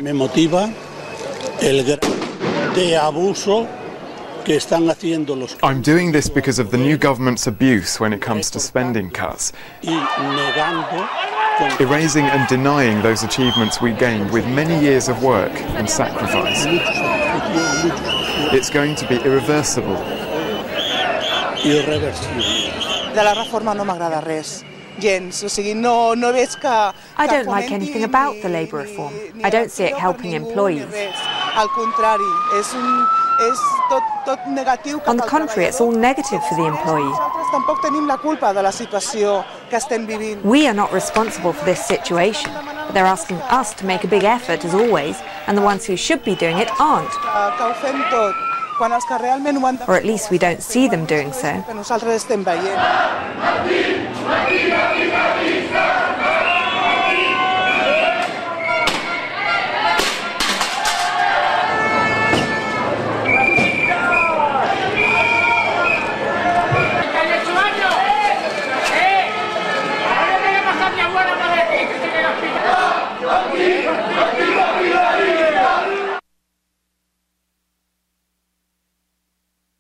Me motiva el grado de abuso que están haciendo los. I'm doing this because of the new government's abuse when it comes to spending cuts, erasing and denying those achievements we gained with many years of work and sacrifice. It's going to be irreversible. De la reforma no m'agrada res. Gens, o sigui, no veig que... I don't like anything about the labour reform. I don't see it helping employees. Al contrari, és tot negatiu. On the contrary, it's all negative for the employee. Nosaltres tampoc tenim la culpa de la situació que estem vivint. We are not responsible for this situation, but they're asking us to make a big effort as always, and the ones who should be doing it aren't. Que ho fem tot. Quan els que realment ho han de... Or at least we don't see them doing so. Que nosaltres estem veient.